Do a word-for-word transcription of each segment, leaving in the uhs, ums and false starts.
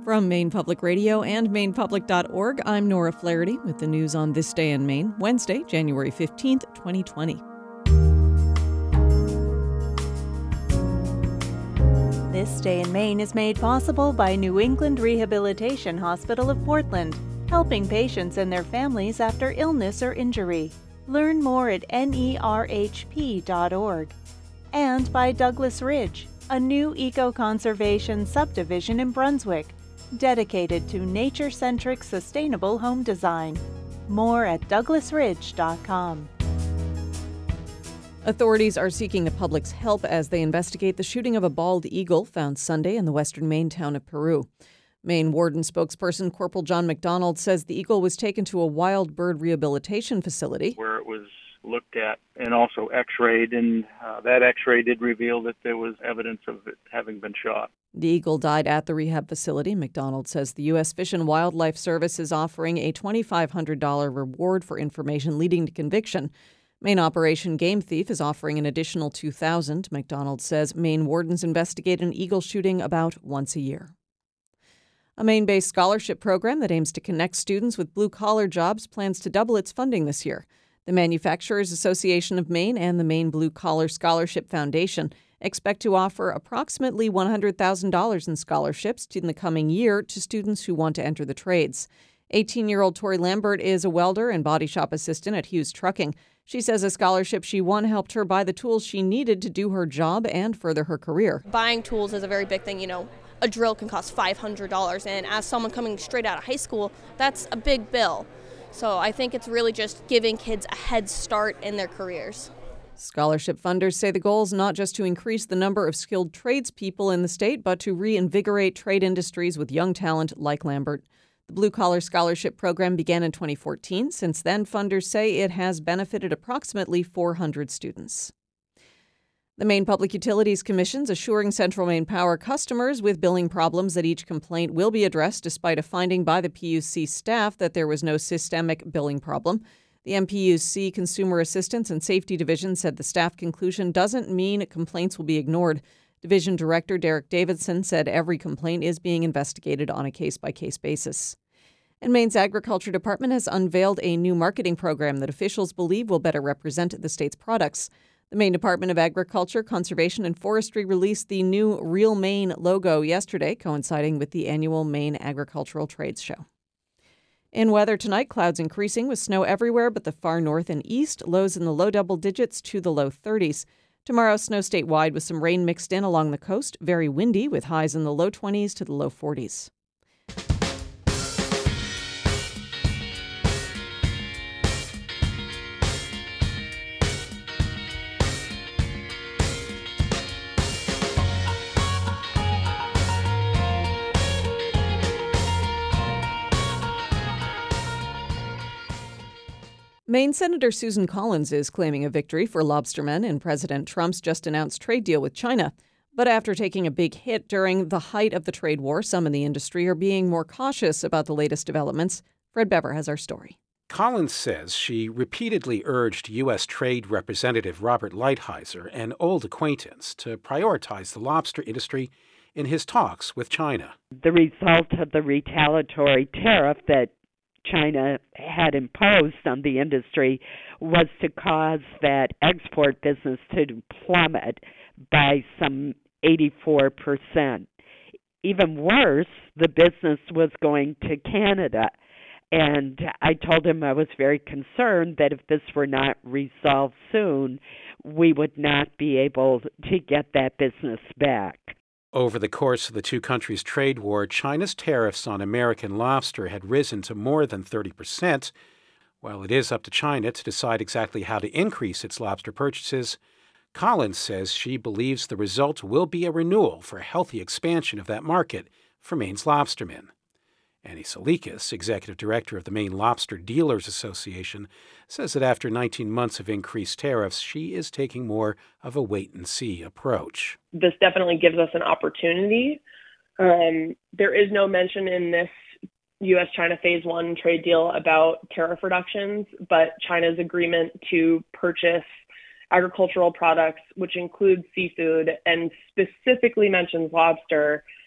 From Maine Public Radio and maine public dot org, I'm Nora Flaherty with the news on this day in Maine, Wednesday, January fifteenth, twenty twenty. This Day in Maine is made possible by New England Rehabilitation Hospital of Portland, helping patients and their families after illness or injury. Learn more at N E R H P dot org. And by Douglas Ridge, a new eco-conservation subdivision in Brunswick, dedicated to nature-centric sustainable home design. More at douglas ridge dot com. Authorities are seeking the public's help as they investigate the shooting of a bald eagle found Sunday in the western Maine town of Peru. Maine Warden spokesperson Corporal John McDonald says the eagle was taken to a wild bird rehabilitation facility, where it was looked at and also x-rayed, and uh, that x-ray did reveal that there was evidence of it having been shot. The eagle died at the rehab facility. McDonald says the U S Fish and Wildlife Service is offering a two thousand five hundred dollars reward for information leading to conviction. Maine Operation Game Thief is offering an additional two thousand dollars. McDonald says Maine wardens investigate an eagle shooting about once a year. A Maine-based scholarship program that aims to connect students with blue-collar jobs plans to double its funding this year. The Manufacturers Association of Maine and the Maine Blue Collar Scholarship Foundation expect to offer approximately one hundred thousand dollars in scholarships in the coming year to students who want to enter the trades. eighteen-year-old Tori Lambert is a welder and body shop assistant at Hughes Trucking. She says a scholarship she won helped her buy the tools she needed to do her job and further her career. Buying tools is a very big thing. You know, a drill can cost five hundred dollars, and as someone coming straight out of high school, that's a big bill. So I think it's really just giving kids a head start in their careers. Scholarship funders say the goal is not just to increase the number of skilled tradespeople in the state, but to reinvigorate trade industries with young talent like Lambert. The Blue Collar Scholarship Program began in twenty fourteen. Since then, funders say it has benefited approximately four hundred students. The Maine Public Utilities Commission's assuring Central Maine Power customers with billing problems that each complaint will be addressed despite a finding by the P U C staff that there was no systemic billing problem. The M P U C Consumer Assistance and Safety Division said the staff conclusion doesn't mean complaints will be ignored. Division Director Derek Davidson said every complaint is being investigated on a case-by-case basis. And Maine's Agriculture Department has unveiled a new marketing program that officials believe will better represent the state's products. The Maine Department of Agriculture, Conservation and Forestry released the new Real Maine logo yesterday, coinciding with the annual Maine Agricultural Trades Show. In weather tonight, clouds increasing with snow everywhere but the far north and east, lows in the low double digits to the low thirties. Tomorrow, snow statewide with some rain mixed in along the coast, very windy with highs in the low twenties to the low forties. Maine Senator Susan Collins is claiming a victory for lobstermen in President Trump's just-announced trade deal with China. But after taking a big hit during the height of the trade war, some in the industry are being more cautious about the latest developments. Fred Bever has our story. Collins says she repeatedly urged U S. Trade Representative Robert Lighthizer, an old acquaintance, to prioritize the lobster industry in his talks with China. The result of the retaliatory tariff that China had imposed on the industry was to cause that export business to plummet by some eighty-four percent. Even worse, the business was going to Canada. And I told him I was very concerned that if this were not resolved soon, we would not be able to get that business back. Over the course of the two countries' trade war, China's tariffs on American lobster had risen to more than thirty percent. While it is up to China to decide exactly how to increase its lobster purchases, Collins says she believes the result will be a renewal for a healthy expansion of that market for Maine's lobstermen. Annie Salikas, executive director of the Maine Lobster Dealers Association, says that after nineteen months of increased tariffs, she is taking more of a wait-and-see approach. This definitely gives us an opportunity. Um, there is no mention in this U S China Phase one trade deal about tariff reductions, but China's agreement to purchase agricultural products, which includes seafood and specifically mentions lobster,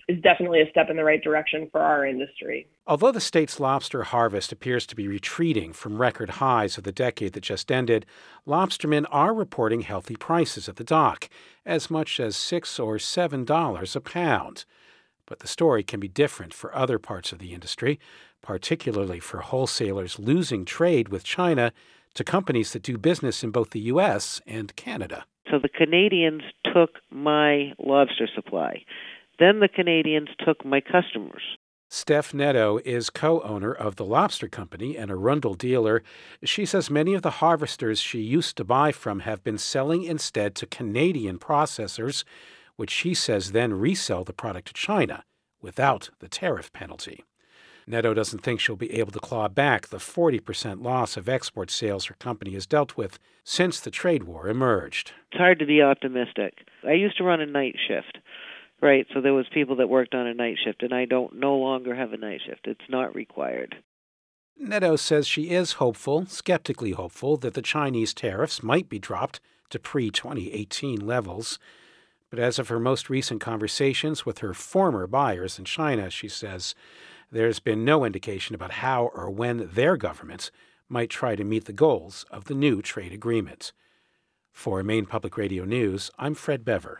is definitely a step in the right direction for our industry. Although the state's lobster harvest appears to be retreating from record highs of the decade that just ended, lobstermen are reporting healthy prices at the dock, as much as six or seven dollars a pound. But the story can be different for other parts of the industry, particularly for wholesalers losing trade with China to companies that do business in both the U S and Canada. So the Canadians took my lobster supply. Then the Canadians took my customers. Steph Netto is co-owner of the Lobster Company and a Rundle dealer. She says many of the harvesters she used to buy from have been selling instead to Canadian processors, which she says then resell the product to China without the tariff penalty. Netto doesn't think she'll be able to claw back the forty percent loss of export sales her company has dealt with since the trade war emerged. It's hard to be optimistic. I used to run a night shift, right? So there was people that worked on a night shift, and I don't no longer have a night shift. It's not required. Netto says she is hopeful, skeptically hopeful, that the Chinese tariffs might be dropped to pre twenty eighteen levels. But as of her most recent conversations with her former buyers in China, she says there's been no indication about how or when their governments might try to meet the goals of the new trade agreement. For Maine Public Radio News, I'm Fred Bever.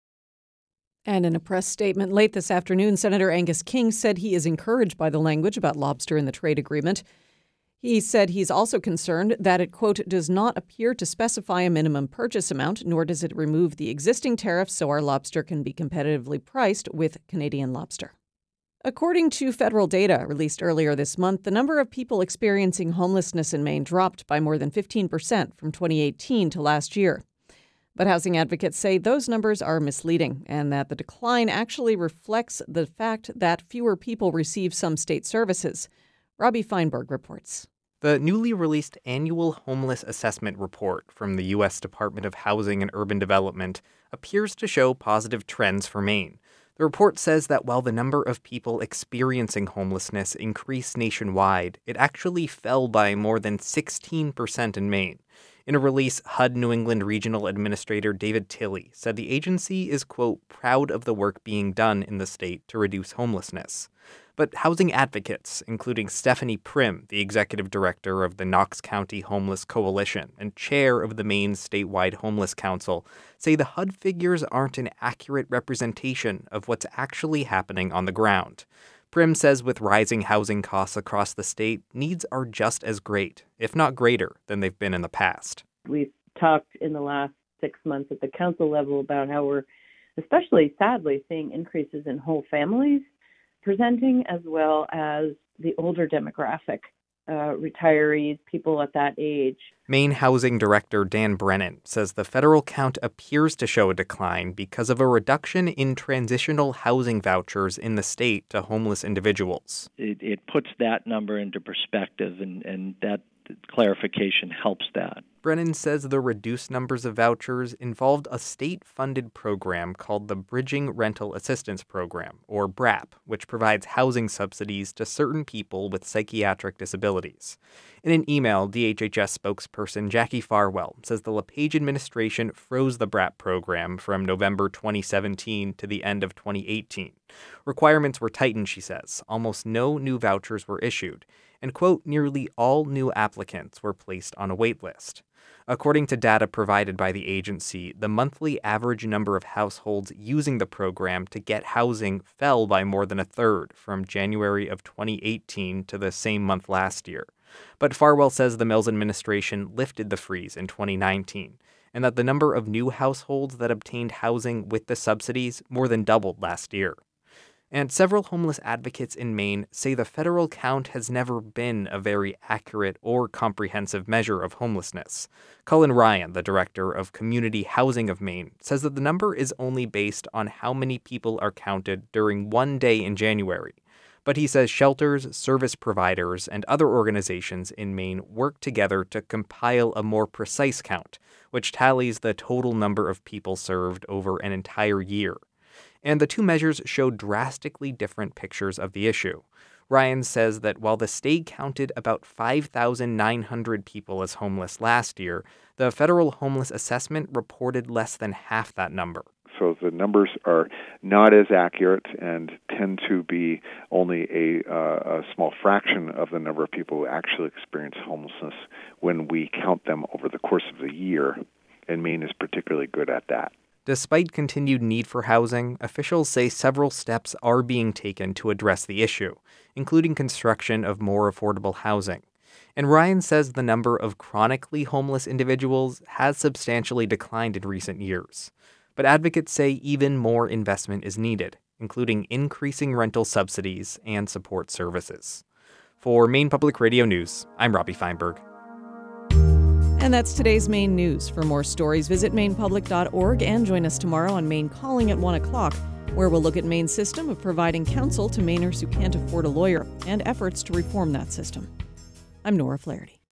And in a press statement late this afternoon, Senator Angus King said he is encouraged by the language about lobster in the trade agreement. He said he's also concerned that it, quote, does not appear to specify a minimum purchase amount, nor does it remove the existing tariffs so our lobster can be competitively priced with Canadian lobster. According to federal data released earlier this month, the number of people experiencing homelessness in Maine dropped by more than fifteen percent from twenty eighteen to last year. But housing advocates say those numbers are misleading and that the decline actually reflects the fact that fewer people receive some state services. Robbie Feinberg reports. The newly released Annual Homeless Assessment Report from the U S Department of Housing and Urban Development appears to show positive trends for Maine. The report says that while the number of people experiencing homelessness increased nationwide, it actually fell by more than sixteen percent in Maine. In a release, H U D New England Regional Administrator David Tilley said the agency is, quote, proud of the work being done in the state to reduce homelessness. But housing advocates, including Stephanie Prim, the executive director of the Knox County Homeless Coalition and chair of the Maine Statewide Homeless Council, say the H U D figures aren't an accurate representation of what's actually happening on the ground. Prim says with rising housing costs across the state, needs are just as great, if not greater, than they've been in the past. We've talked in the last six months at the council level about how we're especially sadly seeing increases in whole families presenting, as well as the older demographic, uh, retirees, people at that age. Maine Housing Director Dan Brennan says the federal count appears to show a decline because of a reduction in transitional housing vouchers in the state to homeless individuals. It, it puts that number into perspective, and, and that clarification helps that. Brennan says the reduced numbers of vouchers involved a state-funded program called the Bridging Rental Assistance Program, or BRAP, which provides housing subsidies to certain people with psychiatric disabilities. In an email, D H H S spokesperson Jackie Farwell says the LePage administration froze the BRAP program from November twenty seventeen to the end of twenty eighteen. Requirements were tightened, she says. Almost no new vouchers were issued. And, quote, nearly all new applicants were placed on a wait list. According to data provided by the agency, the monthly average number of households using the program to get housing fell by more than a third from January of twenty eighteen to the same month last year. But Farwell says the Mills administration lifted the freeze in twenty nineteen, and that the number of new households that obtained housing with the subsidies more than doubled last year. And several homeless advocates in Maine say the federal count has never been a very accurate or comprehensive measure of homelessness. Cullen Ryan, the director of Community Housing of Maine, says that the number is only based on how many people are counted during one day in January. But he says shelters, service providers, and other organizations in Maine work together to compile a more precise count, which tallies the total number of people served over an entire year. And the two measures show drastically different pictures of the issue. Ryan says that while the state counted about five thousand nine hundred people as homeless last year, the federal homeless assessment reported less than half that number. So the numbers are not as accurate and tend to be only a, uh, a small fraction of the number of people who actually experience homelessness when we count them over the course of the year, and Maine is particularly good at that. Despite continued need for housing, officials say several steps are being taken to address the issue, including construction of more affordable housing. And Ryan says the number of chronically homeless individuals has substantially declined in recent years. But advocates say even more investment is needed, including increasing rental subsidies and support services. For Maine Public Radio News, I'm Robbie Feinberg. And that's today's Maine News. For more stories, visit maine public dot org and join us tomorrow on Maine Calling at one o'clock, where we'll look at Maine's system of providing counsel to Mainers who can't afford a lawyer and efforts to reform that system. I'm Nora Flaherty.